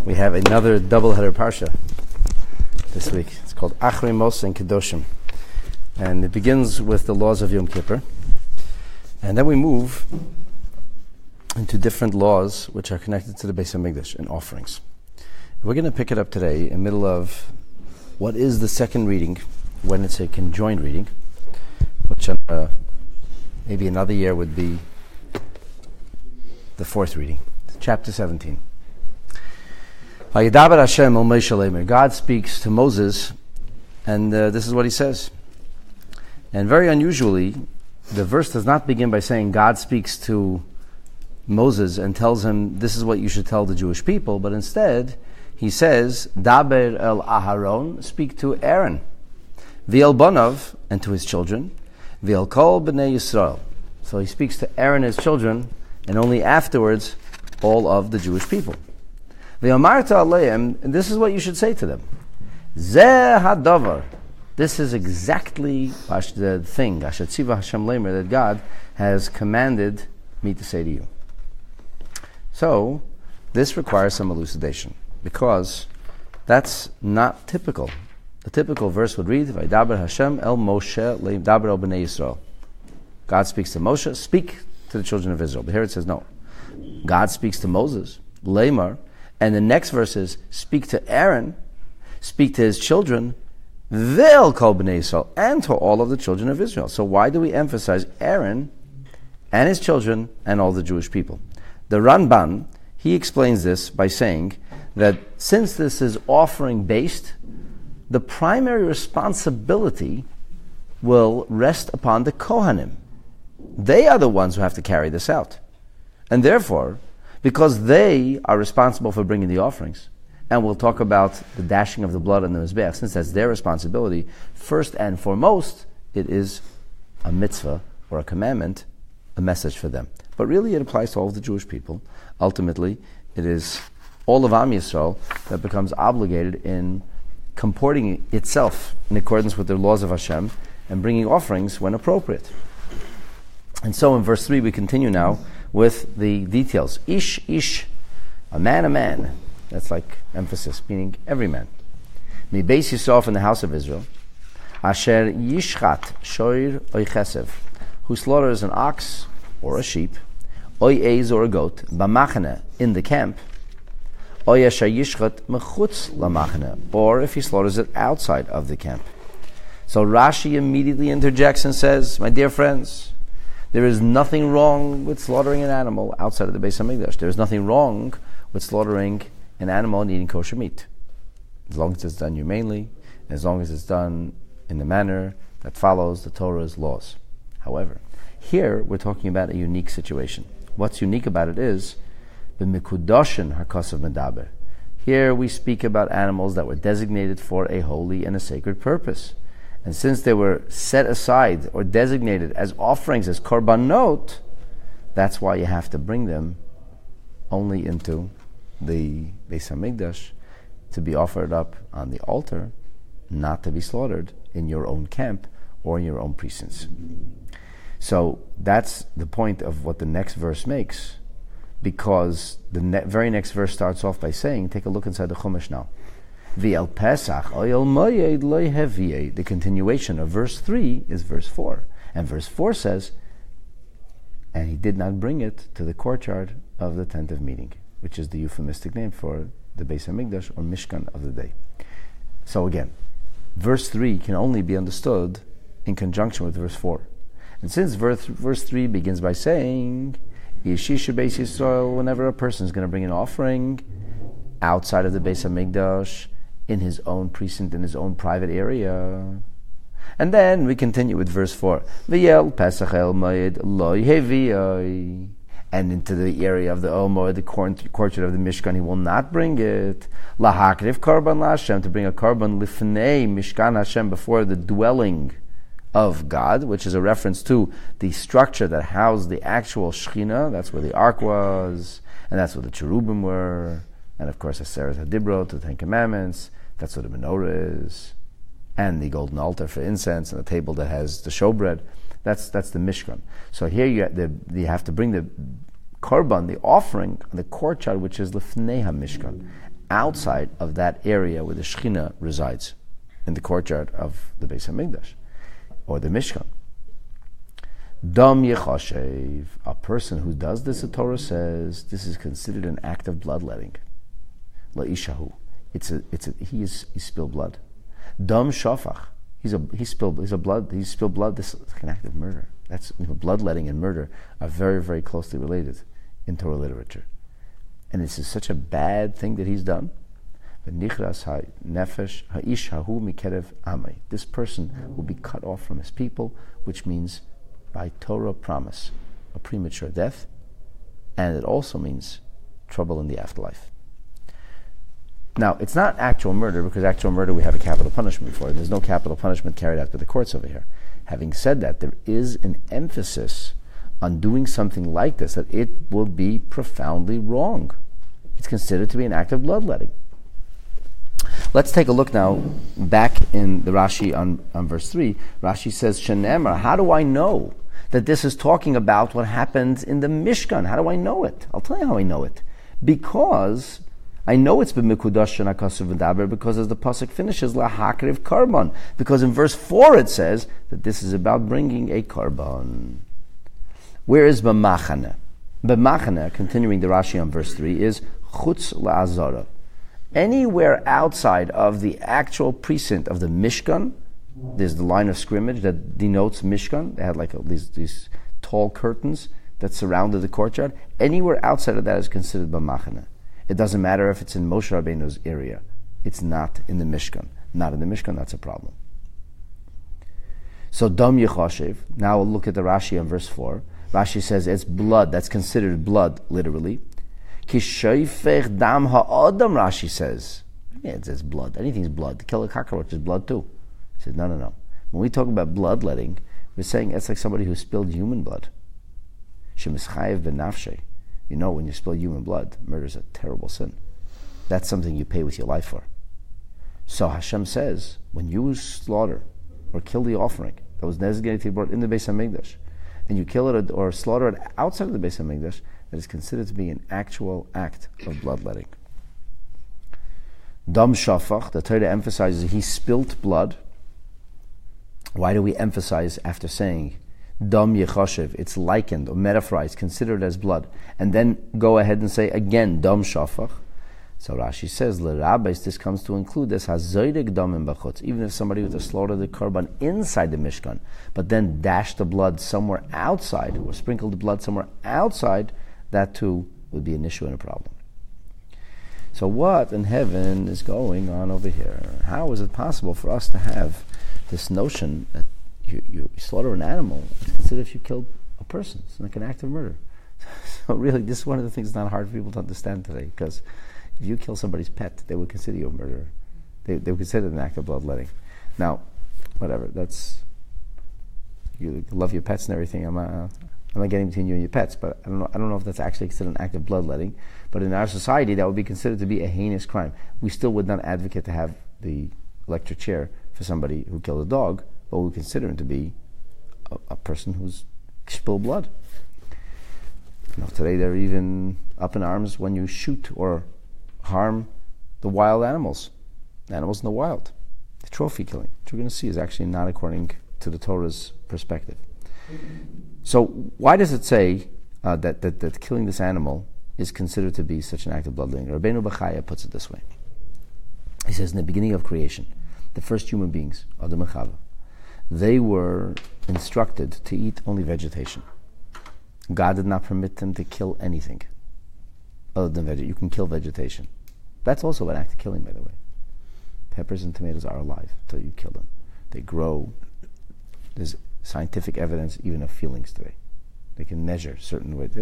We have another double-header parsha this week. It's called Achrei Mos and Kedoshim. And it begins with the laws of Yom Kippur. And then we move into different laws which are connected to the Beis HaMikdash and offerings. We're going to pick it up today in the middle of what is the second reading when it's a conjoined reading, which maybe another year would be the fourth reading, chapter 17. God speaks to Moses, and this is what he says. And very unusually, the verse does not begin by saying God speaks to Moses and tells him this is what you should tell the Jewish people, but instead he says, Daber el Aharon, speak to Aaron, V'el Bonav, and to his children, V'el Kol B'nei Yisrael. So he speaks to Aaron and his children, and only afterwards all of the Jewish people. V'amarta aleim, and this is what you should say to them. Zeh hadavar. This is exactly the thing, Asher Tziva Hashem Leimer, that God has commanded me to say to you. So, this requires some elucidation, because that's not typical. The typical verse would read, Vaydaber Hashem el Moshe le'daber el b'nei Yisrael. God speaks to Moshe, speak to the children of Israel. But here it says no. God speaks to Moses, Leimar, and the next verse is, speak to Aaron, speak to his children, V'el kol b'nei Yisrael, and to all of the children of Israel. So why do we emphasize Aaron and his children and all the Jewish people? The Ramban, he explains this by saying that since this is offering based, the primary responsibility will rest upon the Kohanim. They are the ones who have to carry this out. And therefore, because they are responsible for bringing the offerings, and we'll talk about the dashing of the blood on the Mizbeach, since that's their responsibility, first and foremost, it is a mitzvah or a commandment, a message for them. But really it applies to all of the Jewish people. Ultimately, it is all of Am Yisrael that becomes obligated in comporting itself in accordance with the laws of Hashem and bringing offerings when appropriate. And so in verse 3 we continue now with the details. Ish, a man. That's like emphasis, meaning every man. Mi beis Yisrael in the house of Israel. Asher yishchat shoir oy chesev, who slaughters an ox or a sheep, oy eiz or a goat, b'machane, in the camp, oy asher yishchat mechutz lamachane, or if he slaughters it outside of the camp. So Rashi immediately interjects and says, my dear friends, there is nothing wrong with slaughtering an animal outside of the Beis HaMikdash. There is nothing wrong with slaughtering an animal and eating kosher meat, as long as it's done humanely, and as long as it's done in the manner that follows the Torah's laws. However, here we're talking about a unique situation. What's unique about it is the mikudoshin hakasav medaber. Here we speak about animals that were designated for a holy and a sacred purpose. And since they were set aside or designated as offerings, as korbanot, that's why you have to bring them only into the Beis HaMikdash to be offered up on the altar, not to be slaughtered in your own camp or in your own precincts. So that's the point of what the next verse makes, because the very next verse starts off by saying, take a look inside the Chumash now. V'el Pesach oyel moyed loy heviye. The continuation of verse 3 is verse 4. And verse 4 says, and he did not bring it to the courtyard of the tent of meeting, which is the euphemistic name for the Beis HaMikdash or Mishkan of the day. So again, verse 3 can only be understood in conjunction with verse 4. And since verse 3 begins by saying, Yeshisha Beis Yisrael, whenever a person is going to bring an offering outside of the Beis HaMikdash, in his own precinct, in his own private area. And then we continue with verse 4. V'yel Pesach el Moed loy hevi'oi. And into the area of the El Moed, the courtyard of the Mishkan, he will not bring it. Lahakriv korban laHashem, to bring a korban lifnei Mishkan Hashem, before the dwelling of God, which is a reference to the structure that housed the actual Shekhinah. That's where the Ark was, and that's where the cherubim were. And of course, Aseret HaDibrot, the Ten Commandments. That's what the menorah is. And the golden altar for incense, and the table that has the showbread. That's the Mishkan. So here you have to bring the korban, the offering, the courtyard, which is Lifnei HaMishkan, outside of that area where the Shekhinah resides, in the courtyard of the Beis HaMikdash, or the Mishkan. Dam Yechashev, a person who does this, the Torah says, this is considered an act of bloodletting. La'ishahu, he spilled blood. Dam Shafach, he spilled blood. This is an act of murder. That's bloodletting and murder are very, very closely related in Torah literature, and this is such a bad thing that he's done. This person will be cut off from his people, which means by Torah promise a premature death, and it also means trouble in the afterlife. Now, it's not actual murder, because actual murder we have a capital punishment for, and there's no capital punishment carried out by the courts over here. Having said that, there is an emphasis on doing something like this, that it will be profoundly wrong. It's considered to be an act of bloodletting. Let's take a look now back in the Rashi on verse 3. Rashi says, Shenemar, how do I know that this is talking about what happened in the Mishkan? How do I know it? I'll tell you how I know it. Because I know it's b'mikudash shenakasav v'daber, because as the pasuk finishes, lahakriv karban. Because in verse 4 it says that this is about bringing a karban. Where is b'machane? B'machane, continuing the Rashi on verse 3, is chutz la'azara. Anywhere outside of the actual precinct of the Mishkan, there's the line of scrimmage that denotes Mishkan. They had like these tall curtains that surrounded the courtyard. Anywhere outside of that is considered b'machane. It doesn't matter if it's in Moshe Rabbeinu's area. It's not in the Mishkan. Not in the Mishkan, that's a problem. So, Dam Yechashev. Now we'll look at the Rashi on verse 4. Rashi says it's blood. That's considered blood, literally. Ki shoifech dam ha'adam, Rashi says. Yeah, it says blood. Anything's blood. To kill a cockroach is blood too. He says, no. When we talk about bloodletting, we're saying it's like somebody who spilled human blood. Shemischayev benafshe. You know, when you spill human blood, murder is a terrible sin. That's something you pay with your life for. So Hashem says, when you slaughter or kill the offering that was designated to be brought in the Beis HaMikdash, and you kill it or slaughter it outside of the Beis HaMikdash, that is considered to be an actual act of bloodletting. Dam Shafach, the Torah emphasizes he spilt blood. Why do we emphasize after saying Dam Yechashev, it's likened or metaphorized, considered as blood, and then go ahead and say again Dam Shafach? So Rashi says, L'Rabbis, this comes to include this Hazoyrik Damim B'chutz, even if somebody were to slaughter the korban inside the Mishkan, but then dash the blood somewhere outside, or sprinkle the blood somewhere outside, that too would be an issue and a problem. So what in heaven is going on over here? How is it possible for us to have this notion that you slaughter an animal, it's considered if you killed a person? It's like an act of murder. So really, this is one of the things that's not hard for people to understand today, because if you kill somebody's pet, they would consider you a murderer. They would consider it an act of bloodletting. Now, whatever, that's, you love your pets and everything. I'm not getting between you and your pets, but I don't know if that's actually considered an act of bloodletting. But in our society, that would be considered to be a heinous crime. We still would not advocate to have the electric chair for somebody who killed a dog, but we consider him to be a person who's spilled blood. Today they're even up in arms when you shoot or harm the wild animals in the wild. The trophy killing, which we're going to see, is actually not according to the Torah's perspective. So why does it say that killing this animal is considered to be such an act of bloodletting? Rabbeinu Bachaya puts it this way. He says, in the beginning of creation, the first human beings, Adam and Chava, they were instructed to eat only vegetation. God did not permit them to kill anything other than vegetation. You can kill vegetation. That's also an act of killing, by the way. Peppers and tomatoes are alive until you kill them. They grow. There's scientific evidence even of feelings today. They can measure certain ways.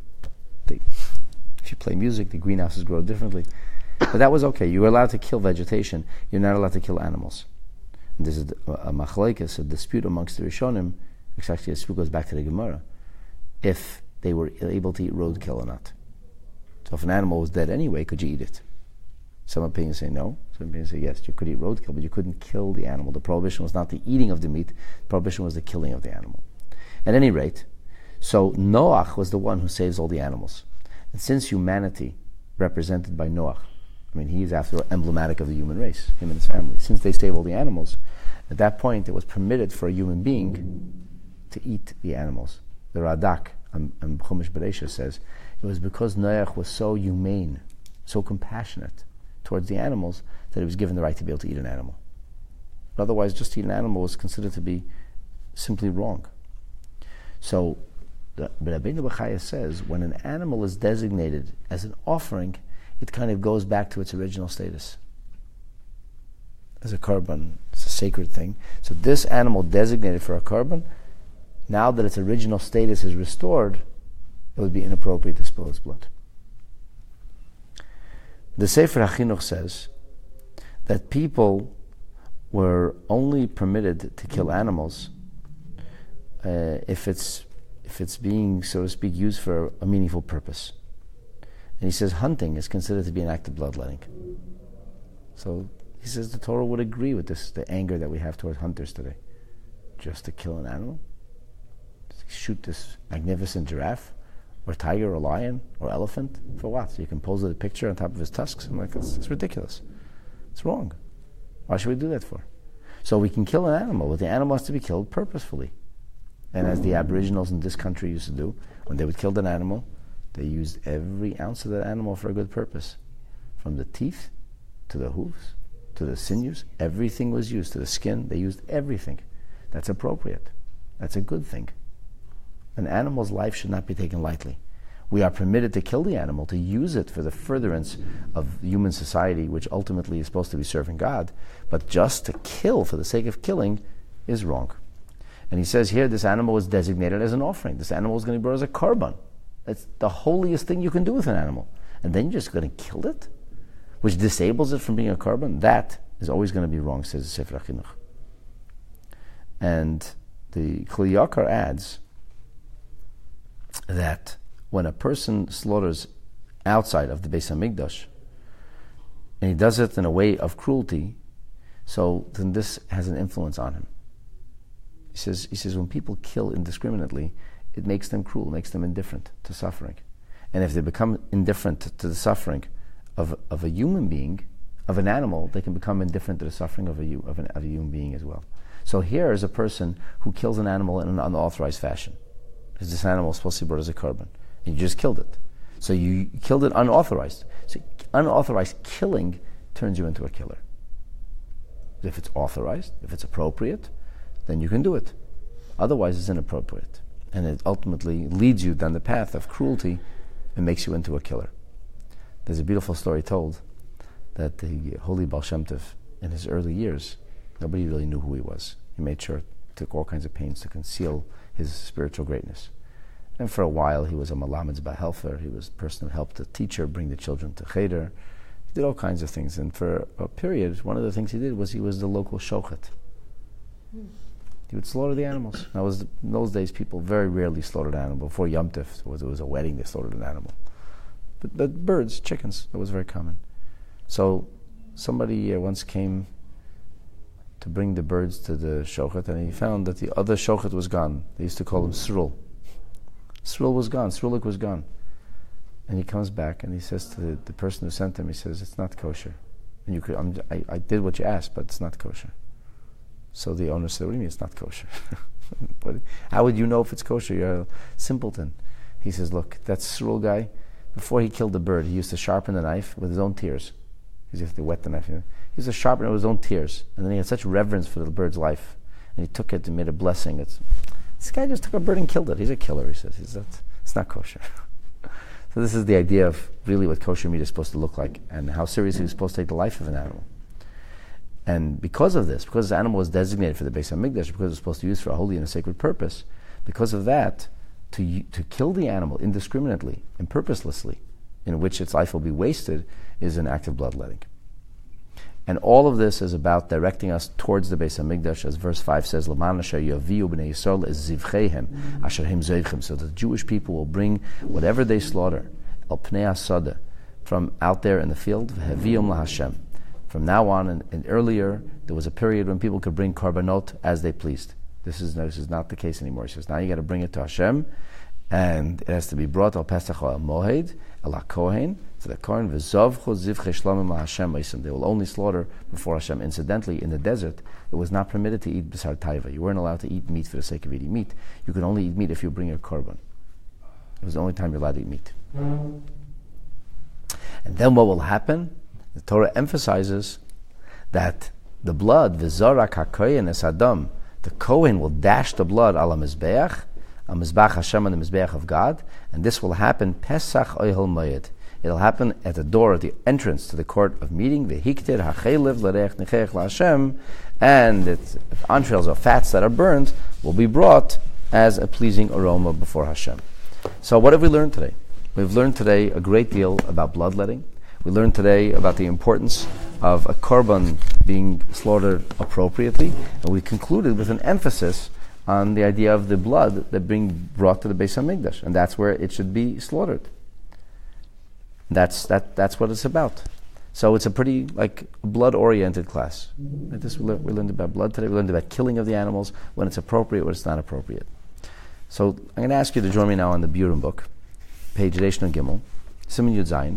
If you play music, the greenhouses grow differently. But that was okay. You were allowed to kill vegetation. You're not allowed to kill animals. And this is a machlokes, a dispute amongst the Rishonim, which actually a dispute goes back to the Gemara, if they were able to eat roadkill or not. So if an animal was dead anyway, could you eat it? Some opinions say no. Some opinions say yes, you could eat roadkill, but you couldn't kill the animal. The prohibition was not the eating of the meat. The prohibition was the killing of the animal. At any rate, so Noach was the one who saves all the animals. And since humanity, represented by Noach, I mean, he is, after all, emblematic of the human race, him and his family. Since they saved all the animals, at that point it was permitted for a human being to eat the animals. The Radak, Chumash Bereishis, says it was because Noach was so humane, so compassionate towards the animals, that he was given the right to be able to eat an animal. But otherwise, just to eat an animal was considered to be simply wrong. So, Rabbeinu Bechaya says, when an animal is designated as an offering, it kind of goes back to its original status. As a korban, it's a sacred thing. So this animal designated for a korban, now that its original status is restored, it would be inappropriate to spill its blood. The Sefer HaChinuch says that people were only permitted to kill animals if it's being, so to speak, used for a meaningful purpose. And he says hunting is considered to be an act of bloodletting. So he says the Torah would agree with this, the anger that we have towards hunters today. Just to kill an animal? To shoot this magnificent giraffe, or tiger, or lion, or elephant? For what? So you can pose a picture on top of his tusks? I'm like, it's ridiculous. It's wrong. Why should we do that for? So we can kill an animal, but the animal has to be killed purposefully. And as the Aboriginals in this country used to do, when they would kill an animal, they used every ounce of that animal for a good purpose. From the teeth, to the hooves, to the sinews, everything was used. To the skin, they used everything. That's appropriate. That's a good thing. An animal's life should not be taken lightly. We are permitted to kill the animal, to use it for the furtherance of human society, which ultimately is supposed to be serving God. But just to kill for the sake of killing is wrong. And he says here, this animal was designated as an offering. This animal is going to be brought as a korban. That's the holiest thing you can do with an animal. And then you're just going to kill it, which disables it from being a korban. That is always going to be wrong, says the Sefer HaChinuch. And the Kli Yakar adds that when a person slaughters outside of the Beis HaMikdash, and he does it in a way of cruelty, so then this has an influence on him. He says when people kill indiscriminately, it makes them cruel, makes them indifferent to suffering. And if they become indifferent to the suffering of a human being, of an animal, they can become indifferent to the suffering of a human being as well. So here is a person who kills an animal in an unauthorized fashion. Because this animal is supposed to be brought as a korban. And you just killed it. So you killed it unauthorized. So unauthorized killing turns you into a killer. If it's authorized, if it's appropriate, then you can do it. Otherwise it's inappropriate. And it ultimately leads you down the path of cruelty and makes you into a killer. There's a beautiful story told that the holy Baal Shem Tov, in his early years, nobody really knew who he was. He made sure, took all kinds of pains to conceal his spiritual greatness. And for a while he was a Malamed Ba'helfer. He was the person who helped the teacher bring the children to Cheder. He did all kinds of things. And for a period, one of the things he did was he was the local shochet. He would slaughter the animals. In those days, people very rarely slaughtered an animal. Before Yom Tov, it was a wedding, they slaughtered an animal. But birds, chickens, that was very common. So somebody once came to bring the birds to the shochet, and he found that the other shochet was gone. They used to call him Srul. Srul was gone. Srulik was gone. And he comes back and he says to the person who sent him, he says, "It's not kosher. And I did what you asked, but it's not kosher." So the owner said, "What do you mean it's not kosher? How would you know if it's kosher? You're a simpleton." He says, "Look, that Srul guy, before he killed the bird, he used to sharpen the knife with his own tears. He used to wet the knife. He used to sharpen it with his own tears. And then he had such reverence for the bird's life. And he took it and made a blessing. This guy just took a bird and killed it. He's a killer," he says. It's not kosher. So this is the idea of really what kosher meat is supposed to look like and how seriously you're supposed to take the life of an animal. And because of this, because the animal was designated for the Beis HaMikdash, because it was supposed to be used for a holy and a sacred purpose, because of that, to kill the animal indiscriminately and purposelessly, in which its life will be wasted, is an act of bloodletting. And all of this is about directing us towards the Beis HaMikdash, as verse 5 says, "L'man asher yaviu b'nei Yisrael es zivcheihem asher hem zoichem," so the Jewish people will bring whatever they slaughter, el pnei hasada, from out there in the field, v'hevium laHashem. From now on, and earlier, there was a period when people could bring korbanot as they pleased. This is not the case anymore. He says, now you got to bring it to Hashem, and it has to be brought al Pesach al Mohed, al HaKohen. to the Kohen. They will only slaughter before Hashem. Incidentally, in the desert, it was not permitted to eat b'sar taiva. You weren't allowed to eat meat for the sake of eating meat. You could only eat meat if you bring a korban. It was the only time you're allowed to eat meat. And then what will happen? The Torah emphasizes that the blood, v'zorak hakohen es adam, the Kohen will dash the blood ala mizbeach, a mizbach Hashem on the mizbeach of God, and this will happen Pesach Ohel Moed. It'll happen at the door, at the entrance to the court of meeting, v'hiktir hachelev l'reich nechech la'Hashem, and the entrails or fats that are burned will be brought as a pleasing aroma before Hashem. So what have we learned today? We've learned today a great deal about bloodletting. We learned today about the importance of a korban being slaughtered appropriately, and we concluded with an emphasis on the idea of the blood that being brought to the Beis HaMikdash, and that's where it should be slaughtered. That's what it's about. So it's a pretty blood-oriented class. Like this, we learned about blood today. We learned about killing of the animals, when it's appropriate, when it's not appropriate. So I'm going to ask you to join me now on the Burim book, page Reish Nun Gimel, Siman Yud Zayin.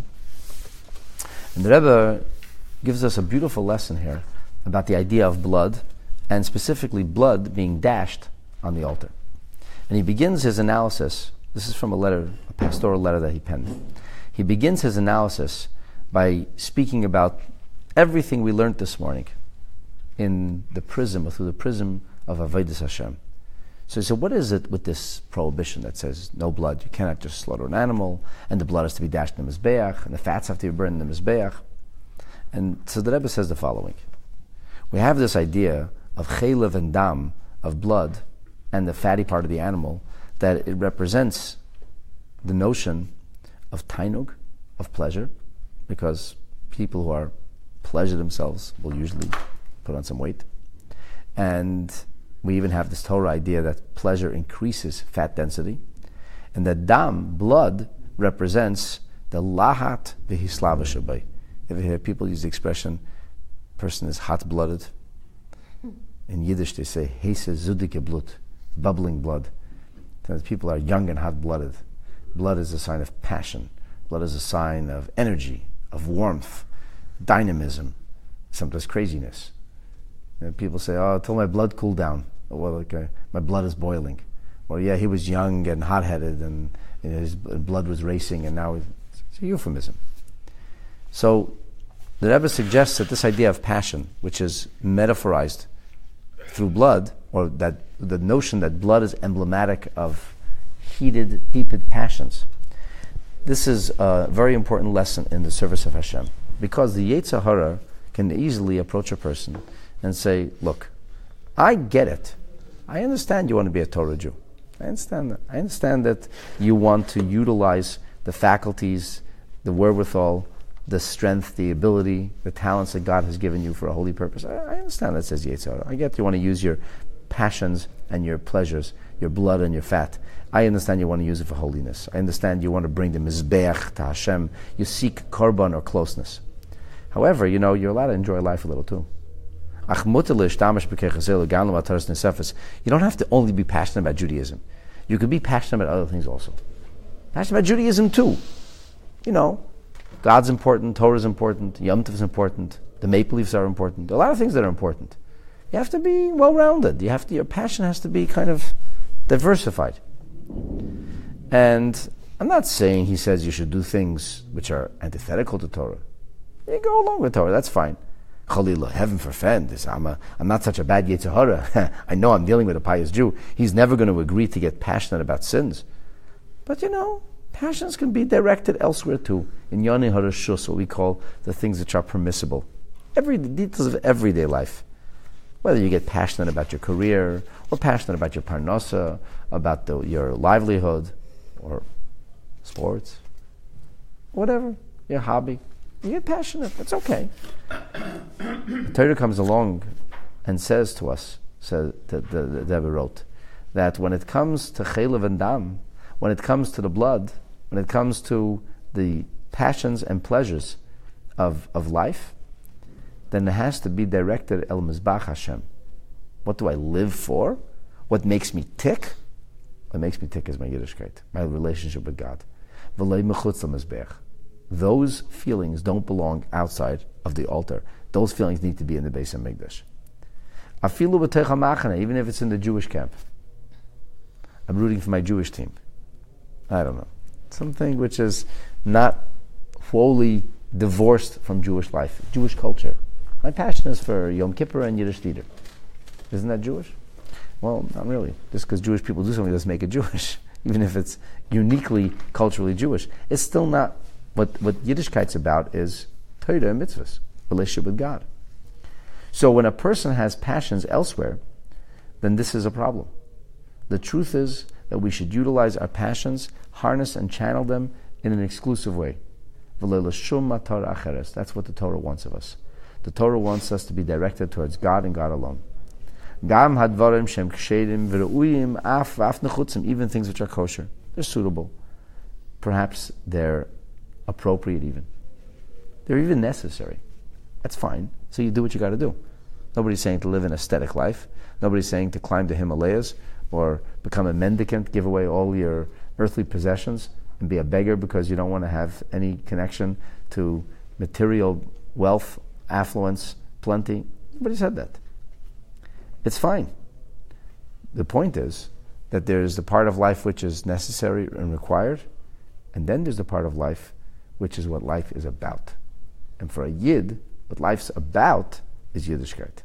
And the Rebbe gives us a beautiful lesson here about the idea of blood, and specifically blood being dashed on the altar. And he begins his analysis. This is from a pastoral letter that he penned. He begins his analysis by speaking about everything we learned this morning in the prism, or through the prism of Avodas Hashem. So he said, what is it with this prohibition that says no blood? You cannot just slaughter an animal, and the blood has to be dashed in the Mizbeach, and the fats have to be burned in the Mizbeach. And so the Rebbe says the following. We have this idea of chaylev and dam, of blood, and the fatty part of the animal, that it represents the notion of tainug, of pleasure, because people who are pleasure themselves will usually put on some weight. And we even have this Torah idea that pleasure increases fat density, and that dam, blood, represents the lahat v'hislava shabay. If you hear people use the expression, person is hot-blooded. In Yiddish they say, heise zudike blut, bubbling blood. That people are young and hot-blooded. Blood is a sign of passion. Blood is a sign of energy, of warmth, dynamism, sometimes craziness. And people say, till my blood cooled down. Well, my blood is boiling. Well, yeah, he was young and hot-headed, and his blood was racing, and now it's a euphemism. So the Rebbe suggests that this idea of passion, which is metaphorized through blood, or that the notion that blood is emblematic of heated passions, this is a very important lesson in the service of Hashem, because the Yetzer Hara can easily approach a person and say, look, I get it. I understand you want to be a Torah Jew. I understand that. I understand that you want to utilize the faculties, the wherewithal, the strength, the ability, the talents that God has given you for a holy purpose. I understand that, says Yetzer Hara. I get you want to use your passions and your pleasures, your blood and your fat. I understand you want to use it for holiness. I understand you want to bring the Mizbeach to Hashem. You seek korban or closeness. However, you're allowed to enjoy life a little too. You don't have to only be passionate about Judaism. You could be passionate about other things also. Passionate about Judaism too. God's important, Torah is important, Yom Tov is important, the maple leaves are important. There are a lot of things that are important. You have to be well-rounded. Your passion has to be kind of diversified. And I'm not saying he says you should do things which are antithetical to Torah. You go along with Torah, that's fine. Chalila, heaven forfend. I'm not such a bad Yetzer Hara. I know I'm dealing with a pious Jew. He's never going to agree to get passionate about sins. But passions can be directed elsewhere too. In Yoni Harashus, what we call the things which are permissible. The details of everyday life. Whether you get passionate about your career, or passionate about your parnasa, about your livelihood, or sports, whatever, your hobby. You get passionate, that's okay. The Torah comes along and says to us, the Rebbe wrote, that when it comes to chaylev and dam, when it comes to the blood, when it comes to the passions and pleasures of life, then it has to be directed el mizbach Hashem. What do I live for? What makes me tick? What makes me tick is my Yiddishkeit, my relationship with God. V'lei mechutz l'mizbech. those feelings don't belong outside of the altar. Those feelings need to be in the Beis HaMikdash. Afilu b'teicha machane, even if it's in the Jewish camp. I'm rooting for my Jewish team. I don't know. Something which is not wholly divorced from Jewish life, Jewish culture. My passion is for Yom Kippur and Yiddish theater. Isn't that Jewish? Well, not really. Just because Jewish people do something doesn't make it Jewish, even if it's uniquely culturally Jewish. It's still not. What Yiddishkeit's about is Torah and mitzvahs, relationship with God. So when a person has passions elsewhere, then this is a problem. The truth is that we should utilize our passions, harness and channel them in an exclusive way. That's what the Torah wants of us. The Torah wants us to be directed towards God and God alone. Even things which are kosher, they're suitable. Perhaps they're appropriate even. They're even necessary. That's fine. So you do what you got to do. Nobody's saying to live an aesthetic life. Nobody's saying to climb the Himalayas or become a mendicant, give away all your earthly possessions and be a beggar because you don't want to have any connection to material wealth, affluence, plenty. Nobody said that. It's fine. The point is that there's the part of life which is necessary and required, and then there's the part of life which is what life is about. And for a Yid, what life's about is Yiddishkeit.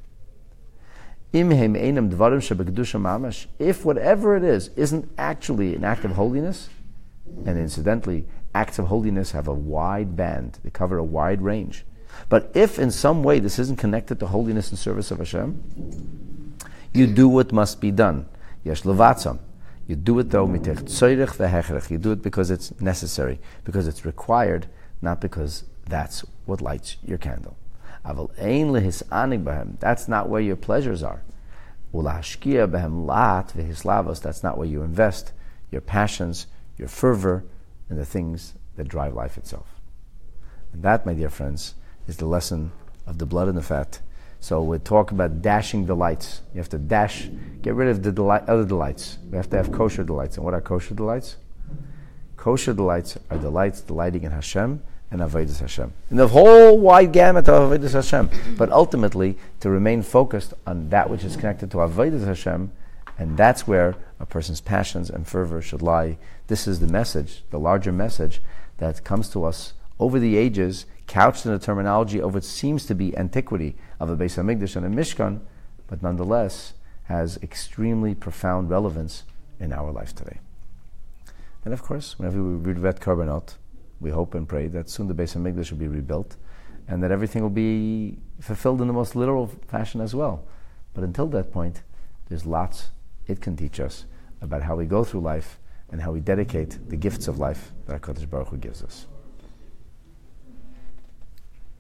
If whatever it is isn't actually an act of holiness, and incidentally, acts of holiness have a wide band, they cover a wide range. But if in some way this isn't connected to holiness and service of Hashem, you do what must be done. Yesh levatzam. You do it though mitech tzorich vehechrech. You do it because it's necessary, because it's required, not because that's what lights your candle. Aval ein lehisanig b'hem. That's not where your pleasures are. Ulahashkia b'hem lat vehislavos. That's not where you invest your passions, your fervor, and the things that drive life itself. And that, my dear friends, is the lesson of the blood and the fat. So we talk about dashing delights. You have to get rid of the other delights. We have to have kosher delights. And what are kosher delights? Kosher delights are delights delighting in Hashem and Avodas Hashem. In the whole wide gamut of Avodas Hashem. But ultimately, to remain focused on that which is connected to Avodas Hashem, and that's where a person's passions and fervor should lie. This is the message, the larger message that comes to us over the ages, couched in the terminology of what seems to be antiquity of a Beis HaMikdash and a Mishkan, but nonetheless has extremely profound relevance in our life today. And of course, whenever we read Korbanot, we hope and pray that soon the Beis HaMikdash will be rebuilt and that everything will be fulfilled in the most literal fashion as well. But until that point, there's lots it can teach us about how we go through life and how we dedicate the gifts of life that HaKadosh Baruch Hu gives us.